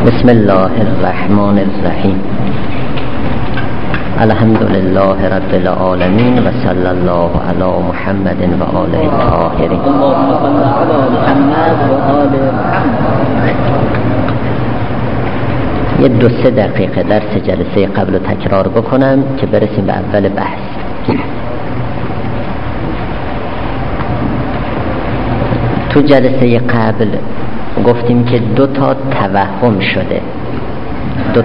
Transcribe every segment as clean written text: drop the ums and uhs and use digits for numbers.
بسم الله الرحمن الرحیم. الحمد لله رب العالمین و صلی الله علی محمد و آله الطاهرین. یه 2-3 دقیقه درس جلسه قبل رو تکرار بکنم که برسیم به اول بحث. تو جلسه قبل گفتیم که 2 توهم شده. 2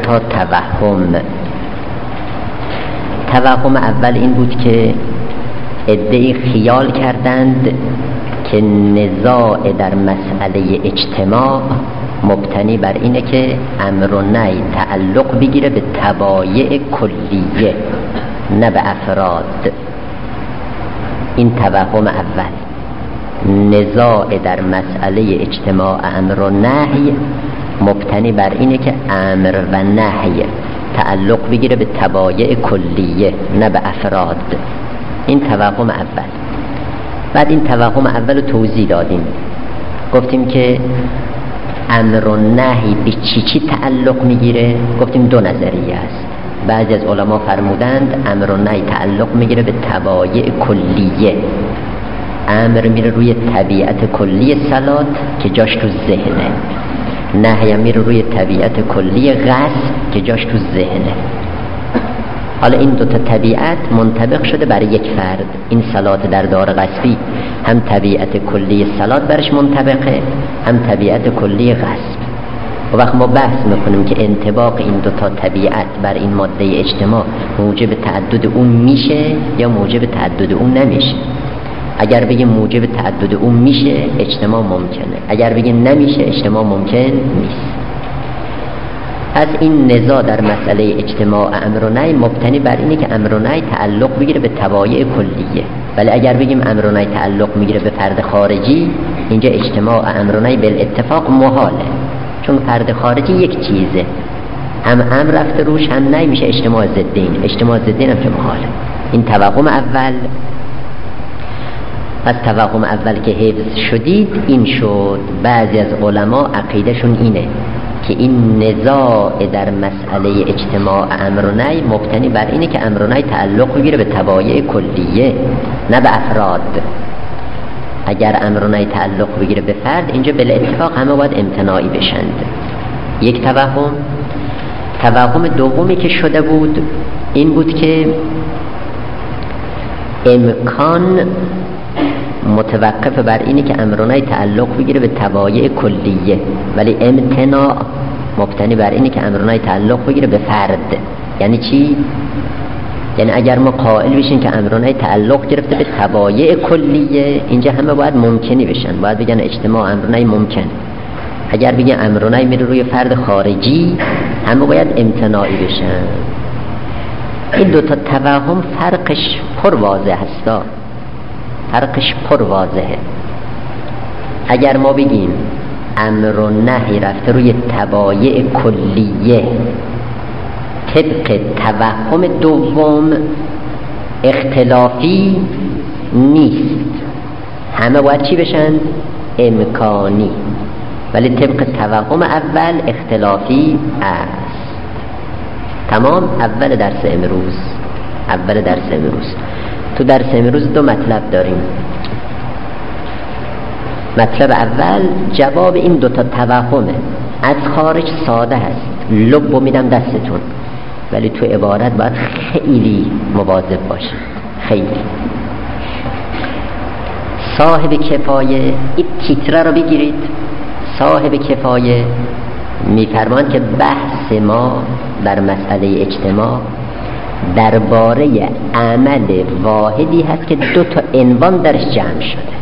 توهم اول این بود که عده‌ای خیال کردند که نزاع در مسئله اجتماع مبتنی بر اینه که امر و نهی تعلق بگیره به طبایع کلیه نه به افراد. این توهم اول. نزاع در مسئله اجتماع امر و نهی مبتنی بر اینه که امر و نهی تعلق بگیره به طبایع کلیه نه به افراد. این توهم اول. بعد این توهم اول رو توضیح دادیم. گفتیم که امر و نهی به چی تعلق میگیره؟ گفتیم 2 نظریه است. بعضی از علما فرمودند امر و نهی تعلق میگیره به طبایع کلیه. امر میره روی طبیعت کلی صلات که جاش تو ذهنه، نهی میره روی طبیعت کلی غصب که جاش تو ذهنه. حالا این 2 طبیعت منطبق شده برای یک فرد. این صلات در دار غصبی هم طبیعت کلی صلات برش منطبقه، هم طبیعت کلی غصب. و وقت ما بحث میکنیم که انطباق این 2 طبیعت بر این ماده اجتماع موجب تعدد اون میشه یا موجب تعدد اون نمیشه. اگر بگیم موجب تعدد اون میشه اجتماع ممکنه، اگر بگیم نمیشه اجتماع ممکن نیست. از این نزاع در مسئله اجتماع امر و نهی مبتنی بر اینه که امر و نهی تعلق بگیره به طبایع کلیه. ولی اگر بگیم امر و نهی تعلق میگیره به فرد خارجی، اینجا اجتماع امر و نهی بالاتفاق محاله، چون فرد خارجی یک چیزه، هم امر رفته روش هم نهی، میشه اجتماع ضدین. اجتماع ضدین هم که محاله. این توهم اول. پس توهم اول که حفظ شدید این شد. بعضی از علما عقیدهشون اینه که این نزاع در مسئله اجتماع امر و نهی مبتنی بر اینه که امر و نهی تعلق بگیره به طبایع کلیه نه به افراد. اگر امر و نهی تعلق بگیره به فرد، اینجا بالاتفاق همه باید امتناعی بشند. یک توهم. توهم دومی که شده بود این بود که امکان متوقف بر اینه که امر و نهی تعلق بگیره به طبایع کلیه، ولی امتناع مبتنی بر اینه که امر و نهی تعلق بگیره به فرد. یعنی چی؟ یعنی اگر ما قائل بشیم که امر و نهی تعلق گرفته به طبایع کلیه، اینجا همه باید ممکنی بشن، باید بگن اجتماع امر و نهی ممکن. اگر بگن امر و نهی میره روی فرد خارجی، همه باید امتناعی بشن. این 2 توهم فرقش پر واضح هستا، فرقش پر واضحه. اگر ما بگیم امر و نهی رفته روی طبایع کلیه، طبق توهم دوم اختلافی نیست، همه باید چی بشن؟ امکانی. ولی طبق توهم اول اختلافی است. تمام. اول درس امروز تو درس امروز 2 مطلب داریم. مطلب اول جواب این 2 توهمه. از خارج ساده هست، لب میدم دستتون، ولی تو عبارت باید خیلی مواظب باشید. خیلی. صاحب کفایه، این تیتره رو بگیرید. صاحب کفایه میفرمان که بحث ما در مسئله اجتماع درباره عمل واحدی هست که 2 عنوان درش جمع شده.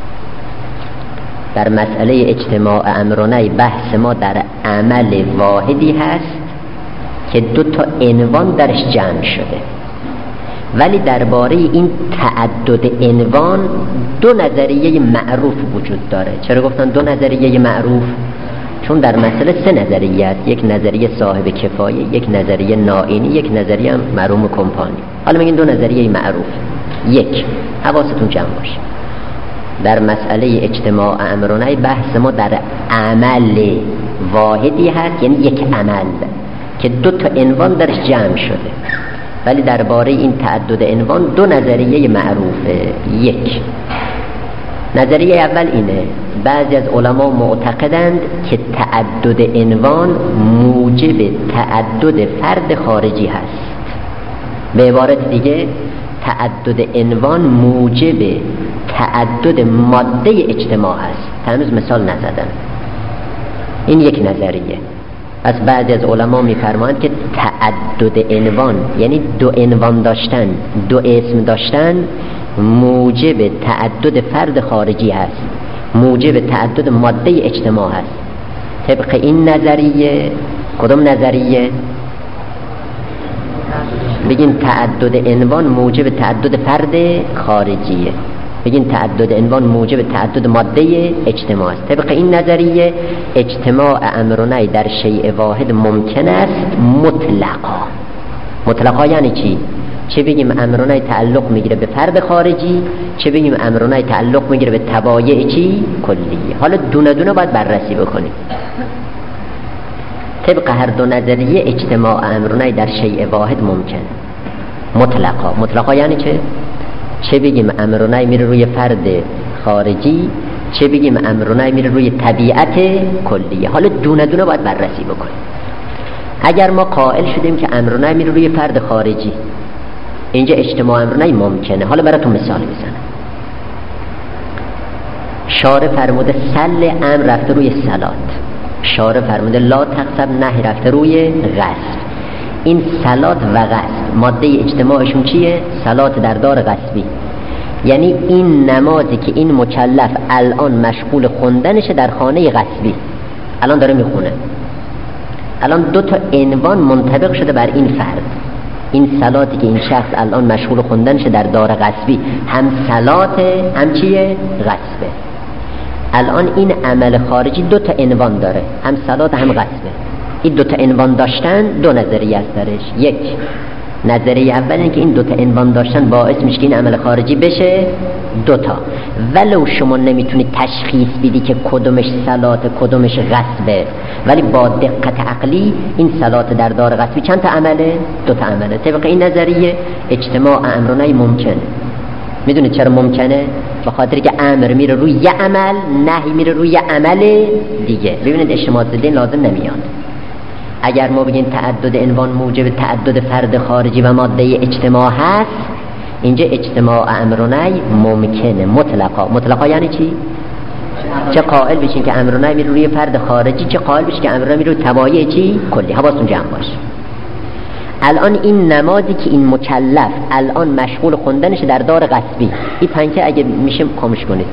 در مسئله اجتماع امر و نهی بحث ما در عمل واحدی هست که 2 عنوان درش جمع شده. ولی درباره این تعدد عنوان 2 نظریه معروف وجود داره. چرا گفتن 2 نظریه معروف؟ چون در مسئله 3 نظریه است. یک نظریه صاحب کفایه، یک نظریه نائینی، یک نظریه مرحوم کمپانی. حالا میگین 2 نظریه معروف. یک، حواستون جمع باشه، در مسئله اجتماع امر و نهی بحث ما در عمل واحدی هست، یعنی یک عمل که دو تا عنوان درش جمع شده. ولی درباره این تعدد عنوان دو نظریه معروفه. یک نظریه اول اینه، بعضی از علما معتقدند که تعدد عنوان موجب تعدد فرد خارجی هست. به عبارت دیگه تعدد عنوان موجب تعدد ماده اجتماع هست. هنوز مثال نزدم. این یک نظریه. از بعضی از علما میفرمایند که تعدد عنوان یعنی دو عنوان داشتن، دو اسم داشتن، موجب تعدد فرد خارجی هست، موجب تعدد ماده اجتماع هست. طبق این نظریه، کدوم نظریه؟ بگین تعدد عنوان موجب تعدد فرد خارجیه، بگین تعدد عنوان موجب تعدد ماده اجتماع است. طبق این نظریه اجتماع امر و نهی در شیء واحد ممکن است مطلقا. مطلقا یعنی چی؟ چه بگیم امر و نهی تعلق میگیره به فرد خارجی، چه بگیم امر و نهی تعلق میگیره به تبایع چی؟ کلیه. حالا دونه دونه باید بررسی بکنیم. طبق هر دو نظریه اجتماع امر و نهی در شیء واحد ممکن مطلقا. مطلقا یعنی چه بگیم امر و نهی میره روی فرد خارجی، چه بگیم امر و نهی میره روی طبیعت کلیه. حالا دونه دونه باید بررسی بکنیم. اگر ما قائل شدیم که امر و نهی میره روی فرد خارجی، اینجا اجتماع امر و نهی ممکنه. حالا براتون مثال میزنم. شارع فرموده سل امر رفته روی صلات، شارع فرموده لا تقصب نهی رفته روی غصب. این صلات و غصب ماده اجتماعشون چیه؟ صلات در دار غصبی. یعنی این نمازی که این مکلف الان مشغول خوندنشه در خانه غصبی، الان داره میخونه، الان دو تا عنوان منطبق شده بر این فرد. این صلاتی که این شخص الان مشغول خوندنشه در دار غصبی، هم صلات هم چیه؟ غصبه. الان این عمل خارجی دو تا عنوان داره، هم صلات هم غصبه. این دو تا عنوان داشتن دو نظریه است درش. یک نظریه اول این که این دو تا عنوان داشتن باعث میشه که این عمل خارجی بشه دو تا، ولو شما نمیتونید تشخیص بدی که کدومش صلات کدومش غصبه، ولی با دقت عقلی این صلات در دار غصبی چند تا عمله؟ دو تا عمله. طبق این نظریه اجتماع امر و نهی ممکنه. میدونید چرا ممکنه؟ به خاطر که امر میره روی یه عمل، نهی میره روی یه عمل دیگه. ببینید اجتماع ضدین لازم نمیاد. اگر ما بگیم تعدد عنوان موجب تعدد فرد خارجی و ماده اجتماع هست، اینجا اجتماع امر و نهی ممکنه مطلقا. مطلقا یعنی چی؟ چه قائل بشین که امر و نهی میره روی فرد خارجی، چه قائل بشین که امر و نهی میره روی تبایع چی؟ کلی. حواستون جمع باشه. الان این نمازی که این مکلف الان مشغول خوندنش در دار غصبی، این پنکه اگه میشه خاموش کنید.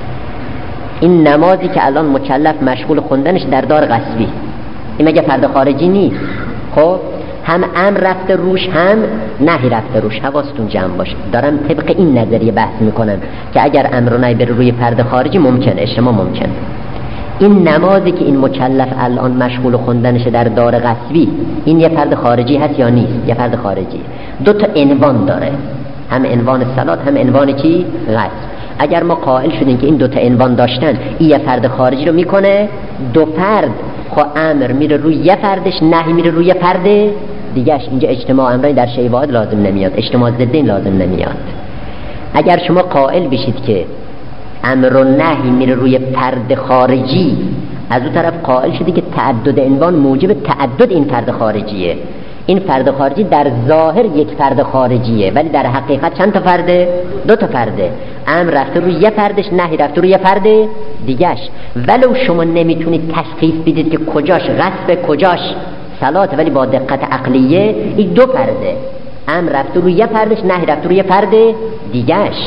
این نمازی که الان مکلف مشغول خوندنش در دار غصبی، این مگه فرد خارجی نیست؟ خب هم امر رفته روش هم نهی رفته روش. حواستون جمع باشه. دارم طبق این نظریه بحث میکنم که اگر امر و نهی بره روی فرد خارجی ممکنه، اجتماع ممکنه. این نمازی که این مکلف الان مشغول خوندنش در دار غصبی، این یه فرد خارجی هست یا نیست؟ یه فرد خارجی. دو تا عنوان داره، هم عنوان صلات هم عنوان چی؟ غصب. اگر ما قائل شدیم که این دو تا عنوان داشتن، این یه فرد خارجی رو میکنه دو فرد، خب امر میره روی یه فردش، نهی میره روی یه فرد دیگهش. اینجا اجتماع امرین در شیء واحد لازم نمیاد، اجتماع ضدین لازم نمیاد. اگر شما قائل بشید که امر و نهی میره روی فرد خارجی، از اون طرف قائل شدی که تعدد عنوان موجب تعدد این فرد خارجیه. این فرد خارجی در ظاهر یک فرد خارجیه، ولی در حقیقت چند تا فرده؟ دو تا فرده. امر رفته روی یه فردش، نهی رفته روی یه فرد دیگهش. ولو شما نمیتونید تشخیص بدید که کجاش غصب کجاش صلات، ولی با دقت عقلیه این دو فرده، امر رفته روی یه فردش، نهی رفته روی یه فرد دیگهش.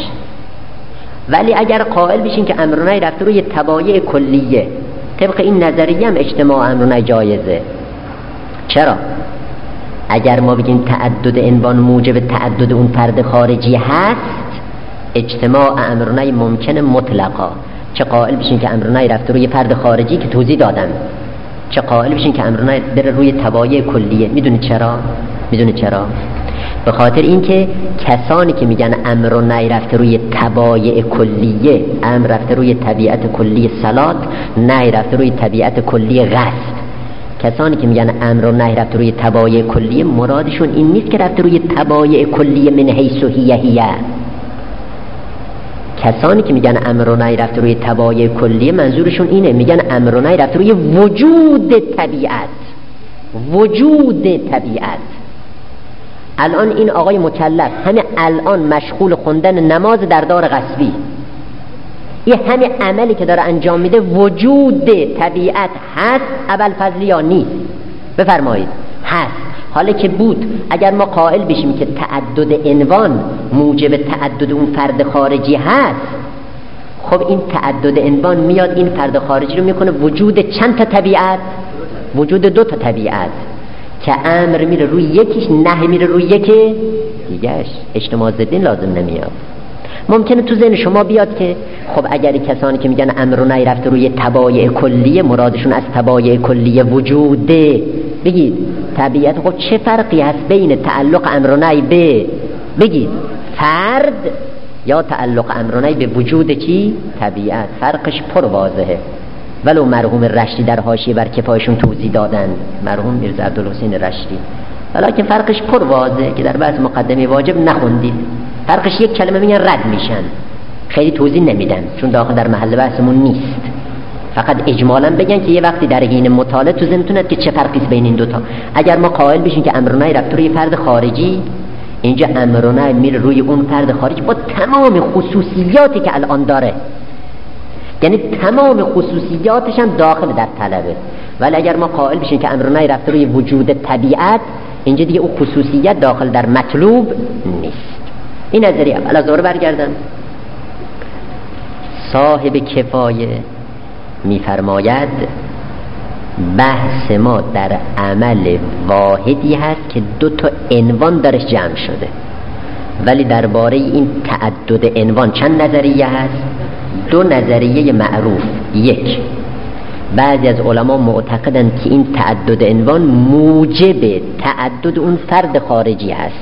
ولی اگر قائل بشین که امر و نهی رفته روی تبایع کلیه، طبق این نظریه هم اجتماع امر و نهی جایزه. چرا؟ اگر ما بگیم تعدد عنوان موجب تعدد اون فرد خارجی هست، اجتماع امر و نهی ممکنه مطلقا. چه قائل بشین که امر و نهی رفته روی فرد خارجی که توضیح دادم، چه قائل بشین که امر و نهی بره روی تبایع کلیه. میدونید چرا؟ به خاطر اینکه کسانی که میگن امر و نهی رفته روی تبایع کلیه، امر رفته روی طبیعت کلی صلات، نهی رفته روی طبیعت کلی غسل، کسانی که میگن امر و نهی رفته روی تبایع کلیه مرادشون این نیست که رفته روی تبایع کلیه من حیث هیه. کسانی که میگن امر و نهی رفته روی تبایع کلیه منظورشون اینه، میگن امر و نهی رفته روی وجود طبیعت، وجود طبیعت. الان این آقای مکلف همین الان مشغول خوندن نماز در دار غصبی، این همین عملی که داره انجام میده وجود طبیعت هست ابوالفضل یا نیست؟ بفرمایید هست. حالا که بود اگر ما قائل بشیم که تعدد عنوان موجب تعدد اون فرد خارجی هست، خب این تعدد عنوان میاد این فرد خارجی رو میکنه وجود چند تا طبیعت؟ وجود دو تا طبیعت، که امر میره روی یکیش، نهی میره روی یکی دیگهش. اجتماع ضدین لازم نمیاد. ممکنه تو ذهن شما بیاد که خب اگر کسانی که میگن امر و نهی رفته روی تبایع کلیه مرادشون از تبایع کلیه وجوده، بگید طبیعت، خب چه فرقی هست بین تعلق امر و نهی به بگید فرد یا تعلق امر و نهی به وجود چی؟ طبیعت. فرقش پر واضحه. ولو مرحوم رشتی در حاشیه بر کفایشون توضیح دادن، مرحوم میرزا عبدالحسین رشتی، ولیکن فرقش پر واضحه که در بحث مقدمه واجب نخوندید. فرقش یک کلمه میگن رد میشن، خیلی توضیح نمیدن چون داخل در محل بحثمون نیست. فقط اجمالا بگن که یه وقتی در حین مطالعه تو ذهنتون که چه فرقی بین این دوتا. اگر ما قائل بشیم که امر و نهی رفته روی فرد خارجی، اینجا امر و نهی میره روی اون فرد خارجی با تمام خصوصیاتی که الان داره، یعنی تمام خصوصیاتش هم داخل در طلبه. ولی اگر ما قائل بشیم که امر و نهی رفته روی وجود طبیعت، اینجا دیگه اون خصوصیت داخل در مطلوب نیست. این نظریه اول. از دوره برگردم. صاحب کفایه میفرماید بحث ما در عمل واحدی هست که دو تا عنوان درش جمع شده، ولی درباره این تعدد عنوان چند نظریه هست؟ دو نظریه معروف. یک، بعضی از علما معتقدند که این تعدد عنوان موجب تعدد اون فرد خارجی هست،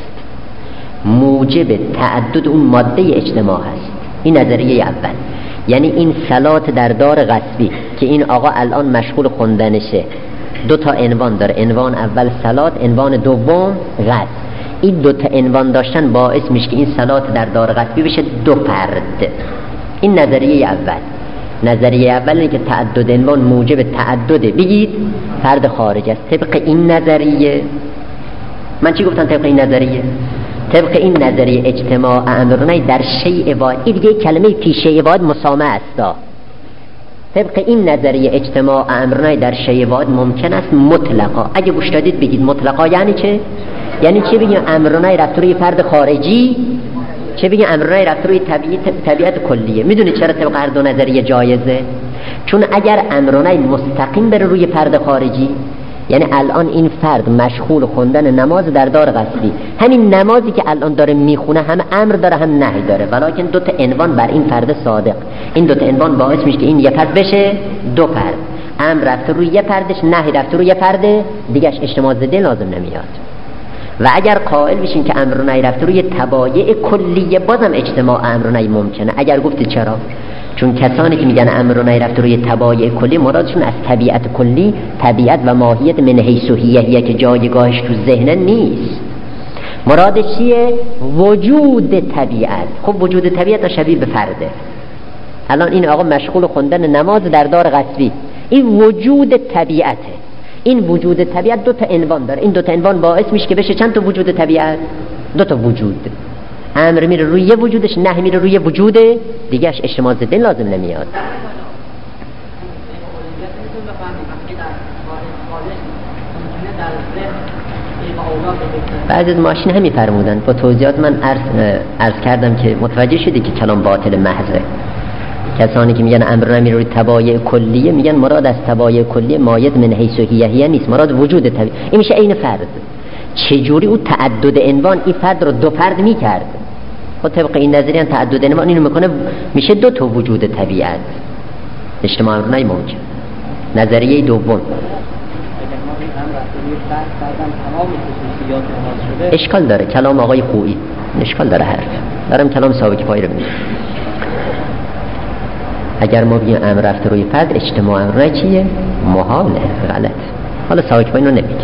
موجب تعدد اون ماده اجتماع هست. این نظریه اول. یعنی این صلات در دار غصبی که این آقا الان مشغول خوندنشه دو تا عنوان داره، عنوان اول صلات، عنوان دوم غصب. این دو تا عنوان داشتن باعث میشه که این صلات در دار غصبی بشه دو فرد. این نظریه اول. نظریه اول اینه که تعدد عنوان موجب تعدد بگید فرد خارج است. طبق این نظریه، من چی گفتم طبق این نظریه؟ طبق این نظریه اجتماع امر و نهی در شیء واحد، این دیگه کلمه فی شیء واحد مسامه است. طبق این نظریه اجتماع امر و نهی در شیء واحد ممکن است مطلقا. اگه گوش دادید بگید مطلقا یعنی چه؟ یعنی چه بگیم امر و نهی رفته روی فرد خارجی، چه بگیم امر و نهی رفته روی طبیعت کلیه. میدونید چرا طبق هر دو نظریه جایزه؟ چون اگر امر و نهی مستقیم بره روی فرد خارجی، یعنی الان این فرد مشغول خوندن نماز در دار غصبی، همین نمازی که الان داره میخونه هم امر داره هم نهی داره، ولیکن دو تا عنوان بر این فرد صادق. این دو تا عنوان باعث میشه که این یه فرد بشه دو فرد. امر رفته روی یه فردش، نهی رفته روی یه فرد دیگهش. اجتماع ضده لازم نمیاد. و اگر قائل بشین که امر و نهی رفته روی تبایع کلیه، بازم اجتماع امر و نهی ممکنه. اگر گفتید چرا؟ چون کسانی که میگن امر و نهی رفته روی تبایع کلی مرادشون از طبیعت کلی، طبیعت و ماهیت من حیث هیه که جایگاهش تو ذهن نیست. مرادش چیه؟ وجود طبیعت. خب وجود طبیعت شبیه به فرده. الان این آقا مشغول خوندن نماز در دار غصبی، این وجود طبیعته. این وجود طبیعت دو تا عنوان داره. این دو تا عنوان باعث میشه که بشه چند تا وجود طبیعت؟ دو تا وجود. امر میره روی یه وجودش، نهی میره روی وجود دیگهش. اجتماع ضدین لازم نمیاد. بعضی از ماشین همین فرمودن. با توضیحات من عرض کردم که متوجه شدی که کلام باطل محضه. کسانی که میگن امر نمی روی تبایع کلیه، میگن مراد از تبایع کلیه مایت من حیث هیه نیست، مراد وجود طبیعی. این میشه عین فرد. چجوری او تعدد عنوان این فرد رو دو فرد میکرد؟ خب طبق این نظریه تعدد عنوان اینو میکنه میشه دو تا وجود طبیعت. اجتماع امر نمی ممکن. نظریه دوم اشکال داره کلام آقای خویی، اشکال داره حرف دارم کلام صاحب کفایه رو ببینیم. اگر ما بگیم امر رفته روی فرد اجتماع امر چیه؟ محاله، غلط. حالا صاحب کفایه رو نمیگه.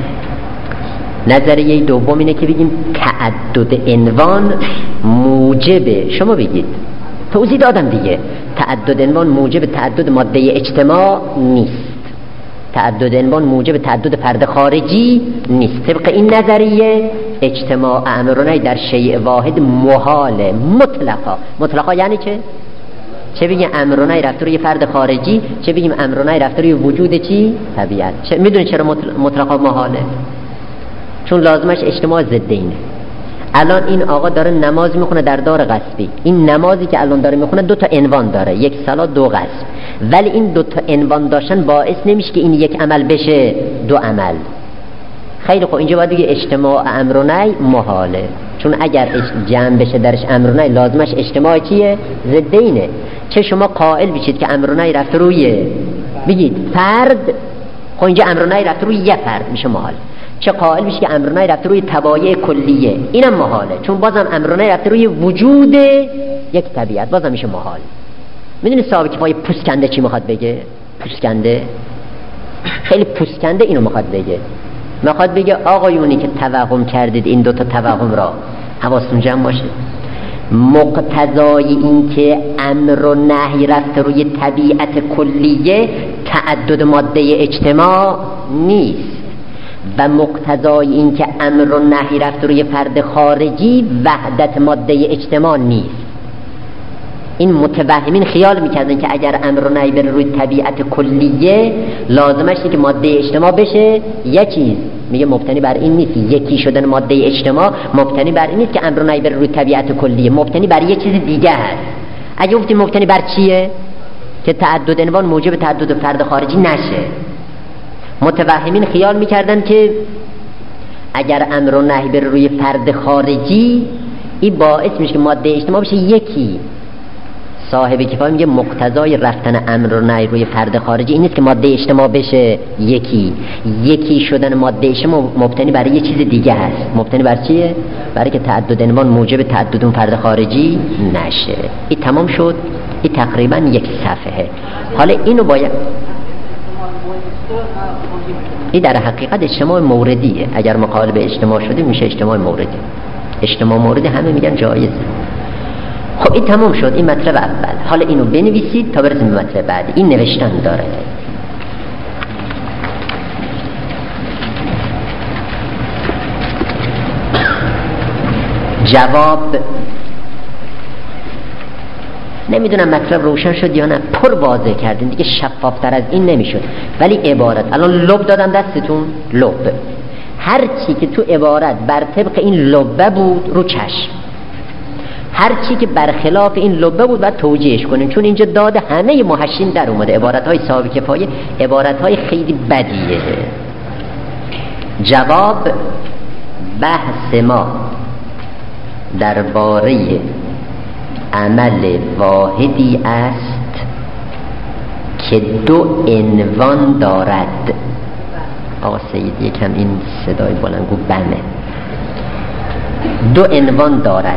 نظریه دوم اینه که بگیم تعدد عنوان موجب، شما بگید توضیح دادم دیگه، تعدد عنوان موجب تعدد ماده اجتماع نیست، تعدد عنوان موجب تعدد فرد خارجی نیست. طبق این نظریه اجتماع امر و نهی در شیء واحد محاله مطلقا. مطلقا یعنی چه بگیم امر و نهی رفته روی فرد خارجی، چه بگیم امر و نهی رفته روی وجود چی؟ طبیعت. میدونی چرا مطلقا محاله؟ چون لازمش اجتماع ضدینه. الان این آقا داره نماز میخونه در دار غصبی، این نمازی که الان داره میخونه دو تا عنوان داره، یک صلات دو غصب، ولی این دو تا عنوان داشتن باعث نمیشه که این یک عمل بشه دو عمل. خیلی خوب، اینجا باید دیگه اجتماع امر و نهی محاله، چون اگر جمع بشه درش امر و نهی لازمش اجتماع چیه؟ ضدینه. چه شما قائل بشید که امر و نهی رفته روی بگید فرد، خب اینجا امر و نهی رفته روی یه فرد میشه محال. چه قائل بشید که امر و نهی رفته روی تبایع کلیه، اینم محاله، چون بازم امر و نهی رفته روی وجود یک طبیعت، بازم میشه محال. میدونی صاحب کفایه پوسکنده چی میخواد بگه؟ پوسکنده خیلی پوسکنده اینو میخواد بگه، میخواد بگه آقایونی که توهم کردید این دوتا توهم را، حواستون جمع باشه، مقتضای این که امر و نهی رفته روی طبیعت کلیه تعدد ماده اجتماع نیست، و مقتضای این که امر و نهی رفته روی فرد خارجی وحدت ماده اجتماع نیست. این متوهمین خیال میکردن که اگر امر و نهی بره روی طبیعت کلیه لازمش اینه که ماده اجتماع بشه یه چیز. میگه مبتنی بر این نیست، یکی شدن ماده اجتماع مبتنی بر این نیست که امر و نهی بره روی طبیعت کلیه، مبتنی بر یه چیز دیگه هست. اگه گفتیم مبتنی بر چیه؟ که تعدد عنوان موجب تعدد فرد خارجی نشه. متوهمین خیال میکردن که اگر امر و نهی بره روی فرد خارجی این باعث میشه که ماده اجتماع بشه یکی. صاحب کفایه میگه مقتضای رفتن امر و نهی روی فرد خارجی این نیست که ماده اجتماع بشه یکی. یکی شدن ماده اجتماع مبتنی برای یه چیز دیگه هست. مبتنی بر چیه؟ برای که تعدد عنوان موجب تعدد اون فرد خارجی نشه. این تمام شد. این تقریبا یک صفحه. حالا اینو باید، این در حقیقت اجتماع موردیه. اگر مقابل به اجتماع شده میشه اجتماع موردی. اجتماع موردی همه میگن جایزه. خب این تمام شد، این مطلب اول. حالا اینو بنویسید تا برسیم به مطلب بعدی. این نوشتن داره. جواب نمیدونم مطلب روشن شد یا نه، پر واضح کردین دیگه، شفافتر از این نمیشد. ولی عبارت الان لب دادم دستتون، لب هر چی که تو عبارت بر طبق این لبه بود رو چشم، هر چی که برخلاف این لبه بود باید توجیهش کنیم، چون اینجا داده همه محشین در اومده. عبارتهای صاحب کفایه عبارتهای خیلی بدیه. جواب بحث ما درباره عمل واحدی است که دو عنوان دارد. آقا سید یکم این صدای بلندگو بمه. دو عنوان دارد.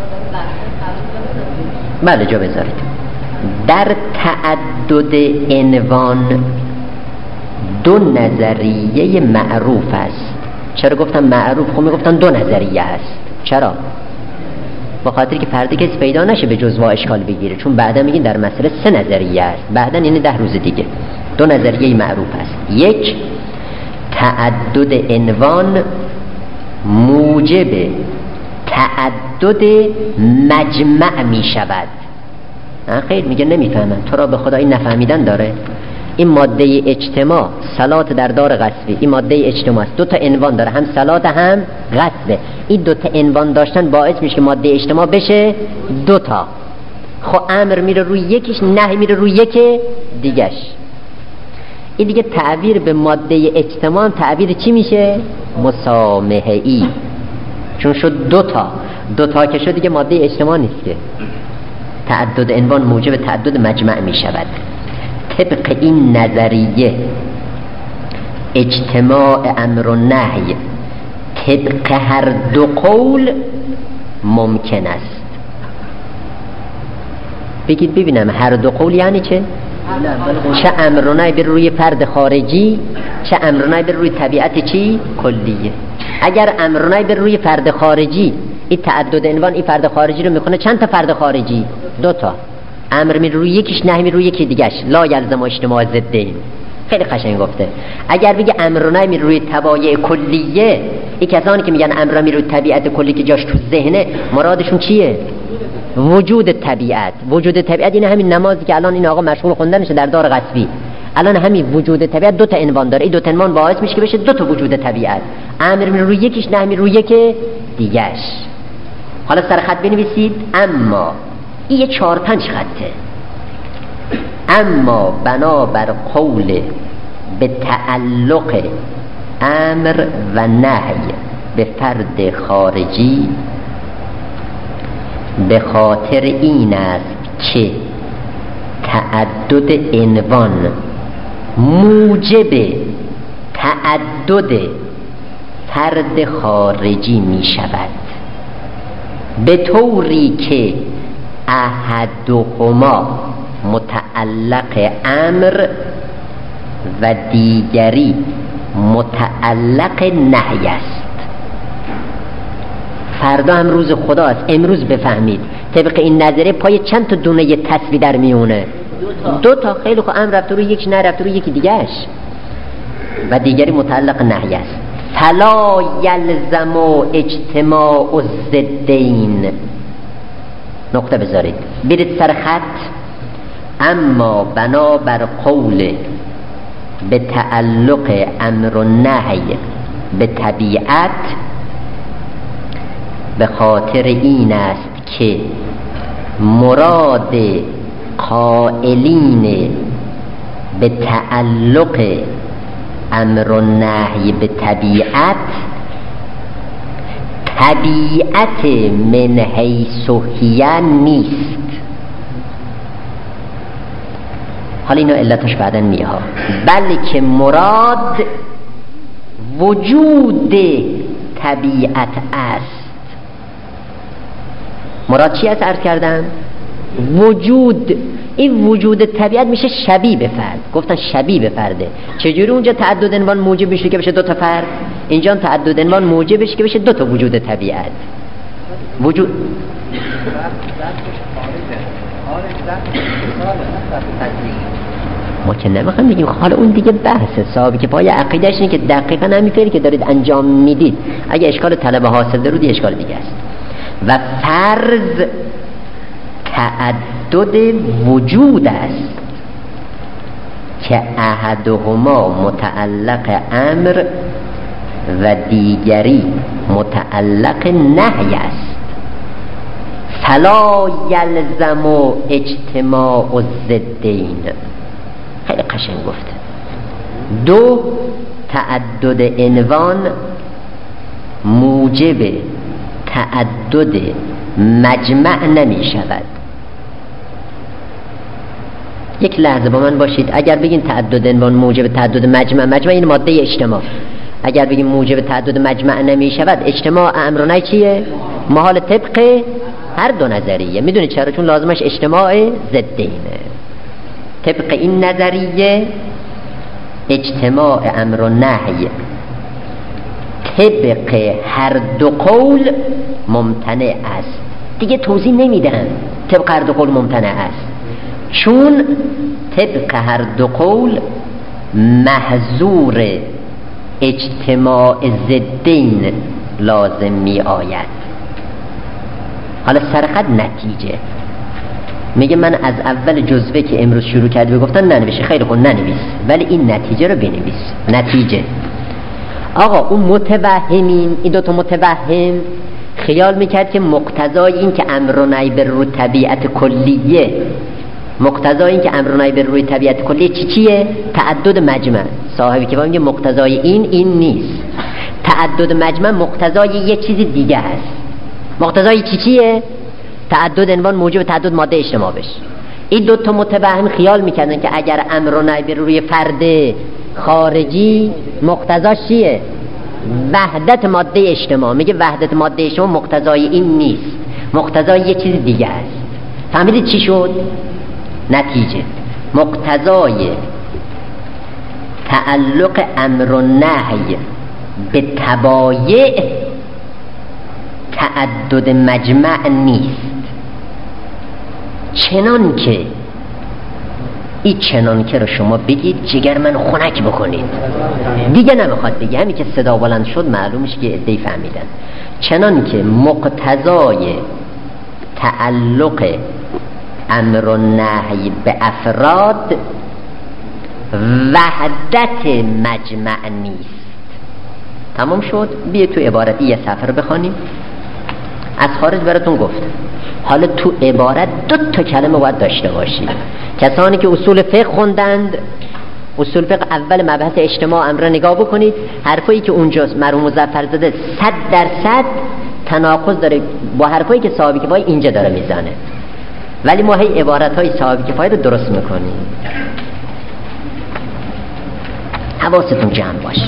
بله جا بذارید. در تعدد عنوان دو نظریه معروف است. چرا گفتم معروف؟ خب میگفتن دو نظریه است. چرا؟ با خاطر که فردا کسی پیدا نشه به جزوا اشکال بگیره، چون بعدا میگین در مسئله سه نظریه است، بعدا یعنی 10 روز دیگه. دو نظریه معروف است. یک، تعدد عنوان موجب تعدد مجمع می شود. خیر میگه نمیفهمم، تو را به خدا این نفهمیدن داره. این ماده اجتماع صلات در دار غصبی، این ماده اجتماع است، دو تا عنوان داره، هم صلات هم غصبه. این دو تا عنوان داشتن باعث میشه که ماده اجتماع بشه دو تا. خب امر میره روی یکیش، نهی میره روی یک دیگش. این دیگه تعبیر به ماده اجتماع تعبیر چی میشه؟ مسامحه ای. چون شد دو تا که شد دیگه ماده اجتماع نیست که. تعدد عنوان موجب تعدد مجمع می شود. طبق این نظریه اجتماع امر و نهی طبق هر دو قول ممکن است. بگید ببینم هر دو قول یعنی چه؟ چه امر و نهی بر روی فرد خارجی، چه امر و نهی بر روی طبیعت چی؟ کلیه. اگر امر و نهی بر روی فرد خارجی، این تعدد عنوان این فرد خارجی رو میکنه چند تا فرد خارجی؟ 2 تا. امر می روی یکیش، نهی می روی یکی دیگهش. لا یلزم اجتماع ضدین. خیلی قشنگ گفته. اگر بگه امر و نهی می روی طبایع کلیه، این کسانی که میگن امر می روی طبیعت کلی که جاش تو ذهنه، مرادشون چیه؟ وجود طبیعت. وجود طبیعت این همین نمازی که الان این آقا مشغول خوندنشه در دار قصبی. الان همین وجود طبیعت 2 تا عنوان داره. این 2 تا عنوان باعث میشه که بشه 2 تا وجود طبیعت. امر می روی یکیش، نهی می روی یکی دیگهش. حالا سر خط بنویسید اما. این 4-5 خطه. اما بنابر قول به تعلق امر و نهی به فرد خارجی به خاطر این است که تعدد عنوان موجب تعدد فرد خارجی می شود، به طوری که احدهما متعلق امر و دیگری متعلق نهی است. فردا هم روز خدا است. امروز بفهمید طبق این نظریه پای چند تا دونه تسبیح در میونه؟ 2 تا. خیلی خوب. امر رفت روی یکی، نه رفت روی یکی دیگهش، و دیگری متعلق نهی است. فلا یلزم اجتماع الضدین. نقطه بذارید، برید سر خط. اما بنابر قول به تعلق امر و نهی به طبیعت به خاطر این است که مراد قائلین به تعلق امر و نهی به طبیعت طبیعت من حیث هی نیست. حالا اینو علتش بعدن میها، بلکه مراد وجود طبیعت است. مراد چی است عرض کردم؟ وجود. این وجود طبیعت میشه شبیه به فرد. گفتن شبیه به فرده. چجوری اونجا تعدد عنوان موجب میشه که بشه 2 تا فرد؟ اینجا تعدد عنوان موجب بشه که بشه 2 تا وجود طبیعت. وجود ما که نمیخوایم بگیم حالا اون دیگه بحث صاحبی که پای عقیدهش اینه که دقیقاً همین کاری که دارید انجام میدید اگه اشکال طلبه حاصل درود اشکال دیگه است. و فرض تعدد وجود است که احدهما متعلق امر و دیگری متعلق نهی است. فلا یلزم اجتماع الضدین. خیلی قشنگ گفته. 2 تعدد عنوان موجب تعدد مجمع نمی شود. یک لحظه با من باشید. اگر بگین تعدد عنوان موجب تعدد مجمع این ماده اجتماع. اگر بگیم موجب تعدد مجمع نمی شود، اجتماع امر و نهی چیه؟ محال طبق هر 2 نظریه. میدونید چرا؟ چون لازمش اجتماع ضدینه. طبق این نظریه اجتماع امر و نهی طبق هر 2 قول ممتنع است. دیگه توضیح نمیدم. طبق هر 2 قول ممتنع است، چون طبق هر 2 قول محظور اجتماع ضدین لازم می آید. حالا سرخط نتیجه میگه من از اول جزوه که امروز شروع کردی بگفتن ننویسی. خیلی خوب ننویس، ولی این نتیجه رو بنویس. نتیجه آقا اون متوهمین، این 2 تا متوهم خیال میکرد که مقتضای این که امر و نهی بر روی طبیعت کلیه، مقتضای این که امر و نهی بر روی طبیعت کلیه چیه؟ تعدد مجمع. صاحبی که میگه مقتضای این نیست. تعدد مجمع مقتضای یه چیز دیگه است. مقتضای چیه؟ تعدد عنوان موجب تعدد ماده اجتماع بشه. این 2 تا متوهم خیال میکردن که اگر امر و نهی بر روی فرد خارجی مقتضاش چیه؟ وحدت ماده اجتماع. میگه وحدت ماده اجتماع مقتضای این نیست، مقتضای یه چیز دیگه است. فهمیدید چی شد؟ نتیجه مقتضای تعلق امر و نهی به تبایع تعدد مجمع نیست. چنان که رو شما بگید جگر من خنک بکنید، دیگه نمیخواد بگه، همین که صدا بلند شد معلومش که عده‌ای فهمیدن. چنان که مقتضای تعلق امر و نهی به افراد وحدت مجمع نیست. تمام شد. بیه تو عبارت یه صفحه بخوانیم. از خارج براتون گفت حالا تو عبارت 2 تا کلمه باید داشته باشید. کسانی که اصول فقه خوندند، اصول فقه اول مبحث اجتماع امر نگاه بکنید، حرفایی که اونجاست مرحوم مظفرزاده 100% تناقض داره با حرفایی که صاحب کفایه اینجا داره میزنه، ولی ما هی عبارت‌های صاحب کفایه رو درست میکنیم. حواستون جمع باشه.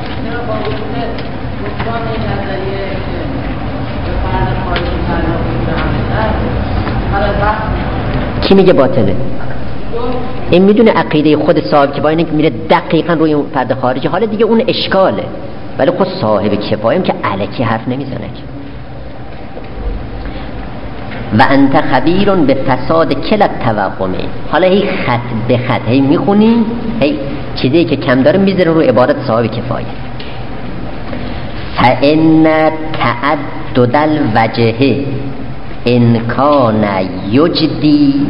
کی میگه باطله؟ این میدونه عقیده خود صاحب کفایه اینه که میره دقیقاً روی اون فرد خارجی، حالا دیگه اون اشکاله، ولی خود صاحب کفایه هم که الکی حرف نمیزنه که. و انت خبیر به فساد کل التوهمه. حالا هی خط به خط هی میخونی، هی چیزی که کم داره میذاره رو عبارت صاحب کفایه. فان تعدد الوجه ان کان یجدی.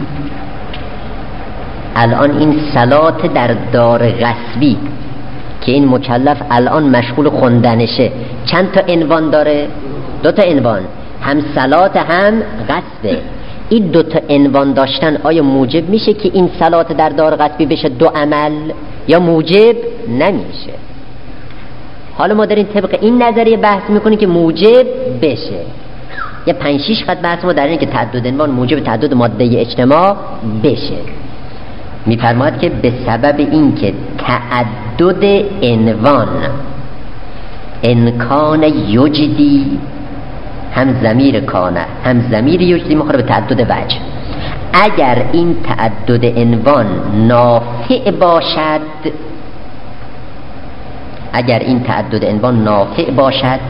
الان این صلات در دار غصبی که این مکلف الان مشغول خوندنشه چند تا عنوان داره؟ 2 تا عنوان، هم صلات هم غصبه. این 2 تا عنوان داشتن آیا موجب میشه که این صلات در دار غصبی بشه 2 عمل یا موجب نمیشه؟ حالا ما داریم طبق این نظریه بحث میکنیم که موجب بشه. یه 5-6 خط بحث ما در اینه که تعدد عنوان موجب تعدد ماده اجتماع بشه. میفرماید که به سبب این که تعدد عنوان انکان یجدی، هم ضمیر کانه هم ضمیر یجدی مخوره به تعدد وجه. اگر این تعدد عنوان نافع باشد، اگر این تعدد عنوان نافع باشد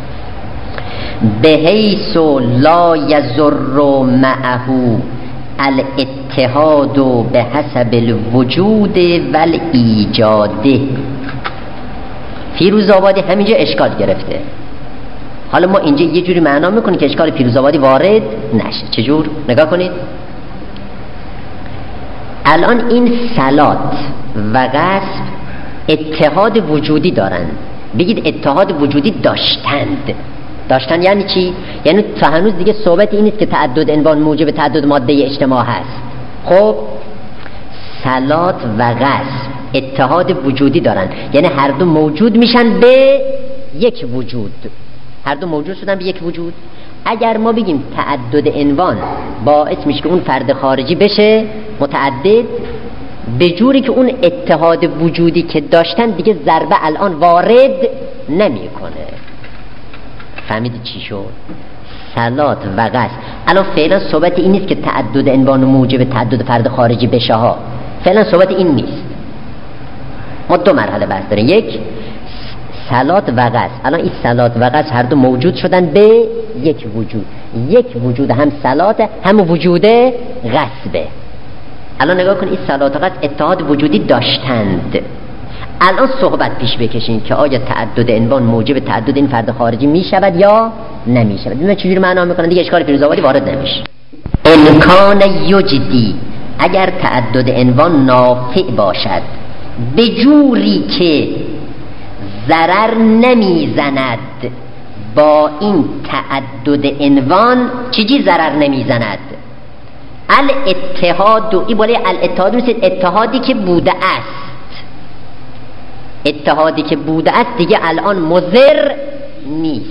به حیث لا یضر معه الاتحاد به حسب الوجود و الایجاد. فیروزآبادی همینجا اشکال گرفته. حالا ما اینجا یه جوری معنا میکنیم که اشکال فیروزآبادی وارد نشه. چجور؟ نگاه کنید. الان این صلات و غصب اتحاد وجودی دارن. بگید اتحاد وجودی داشتن یعنی چی؟ یعنی تا هنوز دیگه صحبت این نیست که تعدد عنوان موجب تعدد ماده اجتماع هست. خب صلات و غصب اتحاد وجودی دارن، یعنی هر دو موجود میشن به یک وجود، هر دو موجود شدن به یک وجود. اگر ما بگیم تعدد عنوان باعث میشه که اون فرد خارجی بشه متعدد، به جوری که اون اتحاد وجودی که داشتن دیگه ضربه الان وارد نمیکنه. فهمیدید چی شد؟ صلات و غصب. الان فعلا صحبت این نیست که تعدد عنوان موجب تعدد فرد خارجی بشه ها، فعلا صحبت این نیست. ما 2 مرحله بحث داریم. یک صلات و غصب. الان این صلات و غصب هر دو موجود شدن به یک وجود، یک وجود، هم صلات هم وجود غصبه. الان نگاه کن، این صلات و غصب اتحاد وجودی داشتند. الان صحبت پیش بکشین که آیا تعدد عنوان موجب تعدد این فرد خارجی می شود یا نمی شود. ببینید چجوری معنا میکنن دیگه اشکال فیروزآبادی وارد نمیشه. امکان یجدی، اگر تعدد عنوان نافع باشد به جوری که ضرر نمیزند با این تعدد عنوان. چیزی ضرر نمیزند؟ الاتحاد. این بالای الاتحاد نیست، اتحادی که بوده است. اتحادی که بوده است دیگه الان مضر نیست،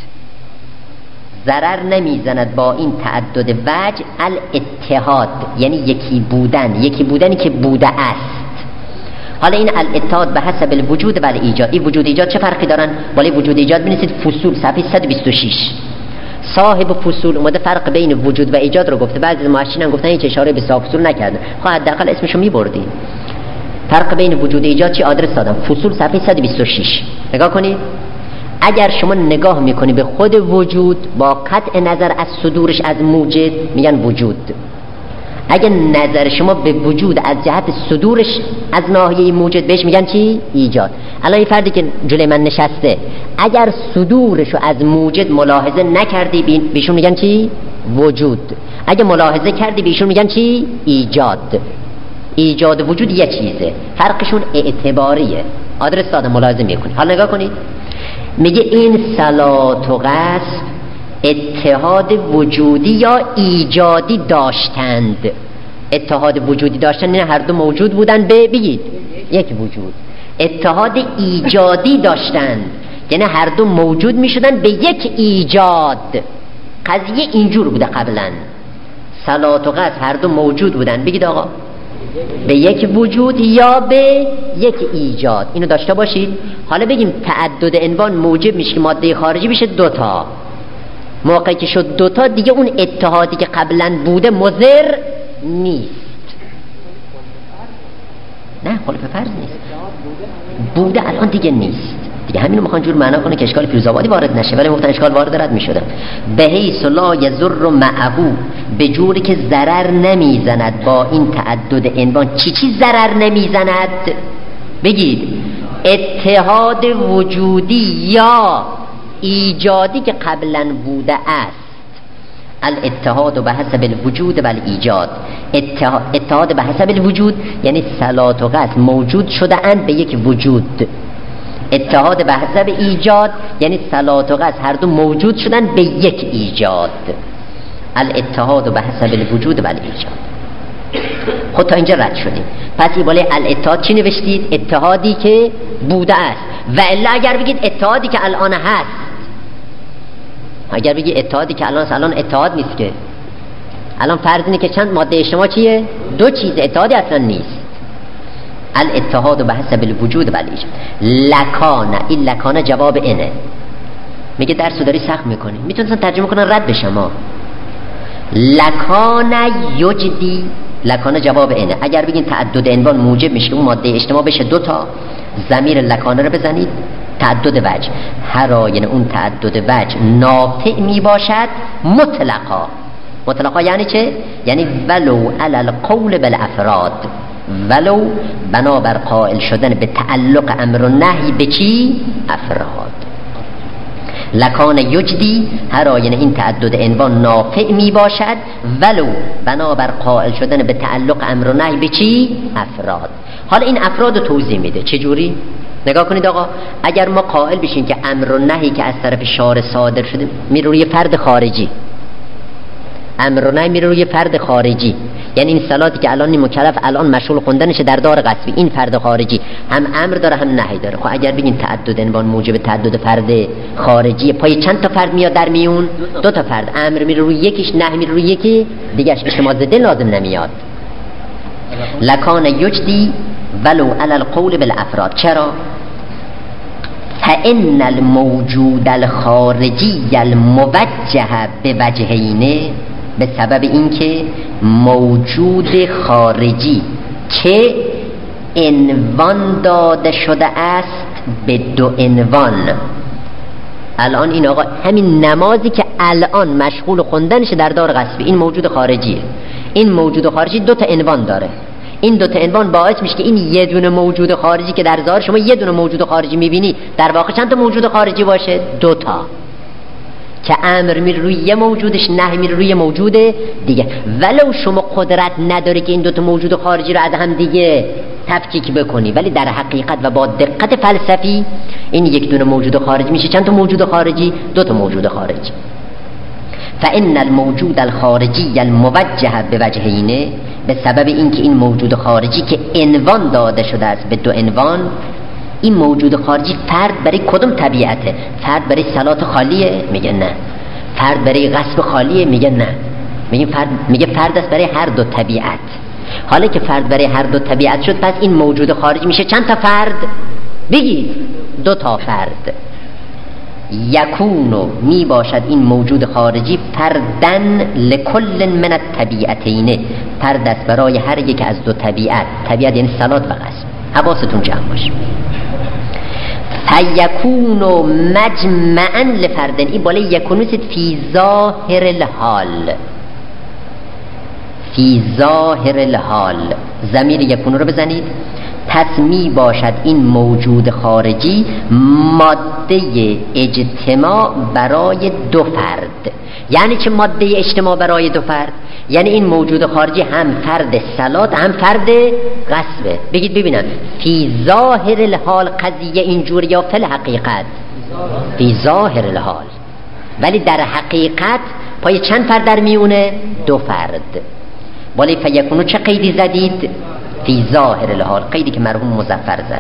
ضرر نمیزند با این تعدد وجه. الاتحاد یعنی یکی بودن، یکی بودنی که بوده است. حالا این الاتحاد به حسب الوجود و الایجاد، این وجود ایجاد چه فرقی دارن؟ ولی وجود ایجاد بنویسید فصول صفحه 126. صاحب فصول اومده فرق بین وجود و ایجاد رو گفته، بعضی محشرین گفتن هیچ اشاره به صاحب فصول نکردن. خب حداقل اسمشو میبردی. فرق بین وجود و ایجاد چی؟ آدرس دادم فصول صفحه 126. نگاه کنید. اگر شما نگاه میکنی به خود وجود با قطع نظر از صدورش از موجد میگن وجود. اگر نظر شما به وجود از جهت صدورش از ناحیه موجد بهش میگن چی؟ ایجاد. الان این فردی که جلوی من نشسته اگر صدورشو از موجد ملاحظه نکردی بهشون میگن چی؟ وجود. اگه ملاحظه کردی بهشون میگن چی؟ ایجاد. ایجاد و وجود یه چیزه، فرقشون اعتباریه. آدرس داده ملاحظه میکنی. حالا نگاه کنید، میگه این صلات و قصد اتحاد وجودی یا ایجادی داشتند. اتحاد وجودی داشتن یعنی هر دو موجود بودن به بگید یک وجود. اتحاد ایجادی داشتند یعنی هر دو موجود میشدن به یک ایجاد. قضیه اینجور بوده قبلا. صلات و قصد هر دو موجود بودن بگید آقا به یک وجود یا به یک ایجاد. اینو داشته باشید. حالا بگیم تعدد عنوان موجب میشه که ماده خارجی بشه دوتا. موقعی که شد دوتا دیگه اون اتحادی که قبلا بوده مضر نیست. نه خلف فرض نیست، بوده الان دیگه نیست دیگه. همینو میخوان جور معنا کنه که اشکال فیروزآبادی وارد نشه، ولی گفتن اشکال وارد رد میشده. به حیث لا یضر معه، به جوری که ضرر نمیزند با این تعدد عنوان. چی ضرر نمیزند؟ بگید اتحاد وجودی یا ایجادی که قبلا بوده است. الاتحاد به حسب الوجود و الایجاد. اتحاد به حسب الوجود یعنی صلات و قصد موجود شده اند به یک وجود. اتحاد به حسب ایجاد یعنی صلات و قصد هر دو موجود شدن به یک ایجاد. الاتحاد به حسب الوجود و الایجاد. خود تا اینجا رد شدیم. پس این بالای الاتحاد چی نوشتید؟ اتحادی که بوده است. و الا اگر بگید اتحادی که الان هست، اگر بگی اتحادی که الان اتحاد نیست که. الان فرض اینه که چند ماده اجتماع چیه؟ دو چیز. اتحادی اصلا نیست. الاتحاد به حسب الوجود و الایجاد. لکانه، این لکانه جواب اینه. میگه درسو داری سخت میکنی، میتونستن ترجمه کنن رد به شما. لکانه یجدی، لکانه جواب اینه. اگر بگین تعدد عنوان موجب میشه اون ماده اجتماع بشه دوتا، ضمیر لکانه رو بزنید تعدد وجه. هر آینه اون تعدد وجه ناطع می باشد مطلقا. مطلقا یعنی چه؟ یعنی ولو علی القول بالافراد، ولو بنابر قائل شدن به تعلق امر و نهی به چی؟ افراد. لکان یجدی، هر آینه این تعدد عنوان نافع می باشد ولو بنابر قائل شدن به تعلق امر و نهی به چی؟ افراد. حالا این افراد رو توضیح میده. چجوری؟ نگاه کنید آقا، اگر ما قائل بشیم که امر و نهی که از طرف شارع صادر شده میره روی فرد خارجی، امر و نهی میره روی فرد خارجی، یعنی این صلاتی که الان مکلف الان مشغول خوندنشه در دار قصبی، این فرد خارجی هم امر داره هم نهی داره. خب اگر بگیم تعدد عنوان موجب تعدد فرد خارجی، پای چند تا فرد میاد در میون؟ دو تا فرد. امر میره روی یکیش، نهی میره روی یکی دیگهش، اجتماع زده لازم نمیاد. لکان یجدی ولو علی القول بالافراد. چرا؟ فإن الموجود الخارجی الموجه بوجهین، به سبب اینکه موجود خارجی که عنوان داده شده است به دو عنوان. الان این آقا همین نمازی که الان مشغول خوندنشه در دار قصبی، این موجود خارجیه. این موجود خارجی دو تا عنوان داره. این دو تا عنوان باعث میشه که این یه دونه موجود خارجی که در ظاهر شما یه دونه موجود خارجی میبینی، در واقع چند تا موجود خارجی باشه؟ دو تا. که امر میره روی یه موجودش، نهی میره روی موجود دیگه. ولو شما قدرت نداره که این دو تا موجود خارجی رو از هم دیگه تفکیک بکنی، ولی در حقیقت و با دقت فلسفی این یک دونه موجود خارجی میشه چند تا موجود خارجی؟ دو تا موجود خارجی. فإن الموجود الخارجی الموجه بوجهین، به سبب اینکه این موجود خارجی که عنوان داده شده است به دو عنوان، این موجود خارجی فرد برای کدوم طبیعته؟ فرد برای صلات خالیه؟ میگه نه. فرد برای غصب خالیه؟ میگه نه. میگه فرد است برای هر دو طبیعت. حالا که فرد برای هر دو طبیعت شد، پس این موجود خارجی میشه چند تا فرد؟ بگید 2 تا فرد. یکونو می باشد این موجود خارجی فردن لکل من الطبیعتین، فرد است برای هر یک از 2 طبیعت. طبیعت یعنی صلات و قسم، حواستون جمع باشه. فیکونو مجمعا لفردن، این بالای یکونو سید فی ظاهر الحال، فی ظاهر الحال ضمیر یکونو رو بزنید. پس می باشد این موجود خارجی ماده اجتماع برای 2 فرد. یعنی چه ماده اجتماع برای 2 فرد؟ یعنی این موجود خارجی هم فرد صلات هم فرد غصبه. بگید ببینم، فی ظاهر الحال قضیه اینجور یا فی الحقیقت؟ فی ظاهر الحال. ولی در حقیقت پای چند فرد در میونه؟ 2 فرد. ولی فیکونو چه قیدی زدید؟ فی ظاهر الحال، قیدی که مرحوم مظفر زد.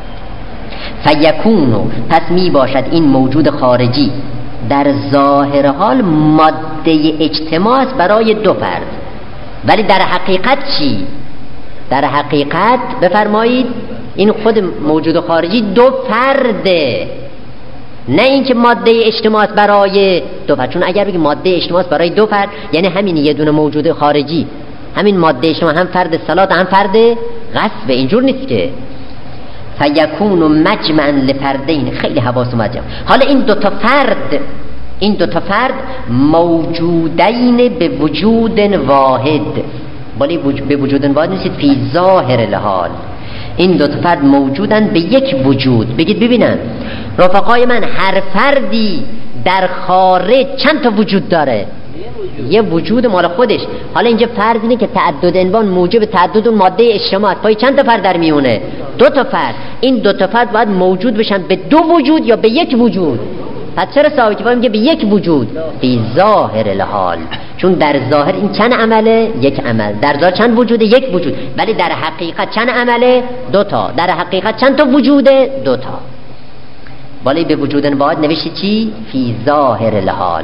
فیکونو پس می باشد این موجود خارجی در ظاهر حال ماده اجتماع است برای 2 فرد. ولی در حقیقت چی؟ در حقیقت بفرمایید این خود موجود خارجی 2 فرده، نه اینکه ماده اجتماع است برای 2 فرد. چون اگر بگی ماده اجتماع است برای 2 فرد، یعنی همین یه دونه موجود خارجی، همین ماده اجتماع هم فرد صلات هم فرد غصب. اینجور نیست که. فیکون مجمعا لفردین، خیلی حواس مجمع. حالا این 2 تا فرد، این 2 تا فرد موجودین به وجود واحد، ولی به وجود واحد نیست، فی ظاهر الحال. این 2 تا فرد موجودن به یک وجود. بگید ببینم رفقای من، هر فردی در خارج چند تا وجود داره؟ یه وجود مال خودش. حالا اینجا فرض اینه که تعدد عنوان موجب تعدد اون ماده اجتماع، پای چند تا فرد در میونه؟ 2 تا فرد. این 2 تا فرد باید موجود بشن به 2 وجود یا به یک وجود. پس چرا صاحب کفایه میگه به یک وجود؟ فی ظاهر الحال، چون در ظاهر این چند عمله؟ یک عمل. در ظاهر چند وجوده؟ یک وجود. ولی در حقیقت چند عمله؟ 2 تا. در حقیقت چند تا وجوده؟ 2 تا. ولی به وجود واحد نوشته چی؟ فی ظاهر الحال.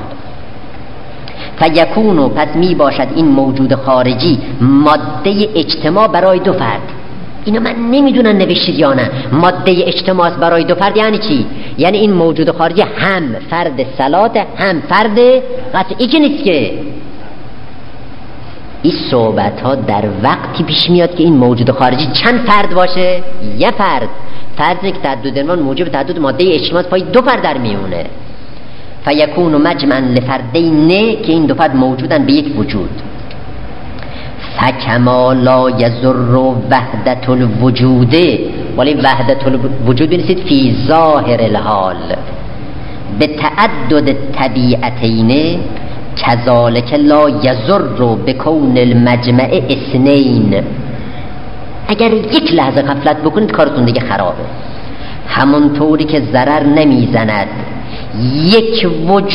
فیکونو پس می باشد این موجود خارجی ماده اجتماع برای 2 فرد. اینو من نمیدونم نوشتید یا نه. ماده اجتماع برای 2 فرد یعنی چی؟ یعنی این موجود خارجی هم فرد صلات هم فرد غصب. این که نیست که. این صحبت ها در وقتی پیش میاد که این موجود خارجی چند فرد باشه؟ یه فرد. فرض که تعدد عنوان موجب تعدد ماده اجتماع پای 2 فرد در میونه. فیکون مجمعا لفردین، که این 2 فرد موجودن به یک وجود. فکما لا یضر وحدت الوجود، ولی وحدت الوجود بنویسید فی ظاهر الحال. به تعدد طبیعتین کذالک لا یضر بکون المجمع 2. اگر یک لحظه غفلت بکنید کارتون دیگه خرابه. همونطوری که ضرر نمیزند یک